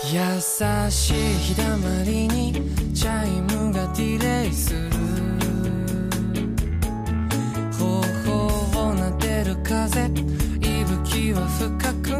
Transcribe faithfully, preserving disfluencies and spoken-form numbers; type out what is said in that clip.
優しい日だまりにチャイムがディレイする、頬を撫でる風、息吹は深く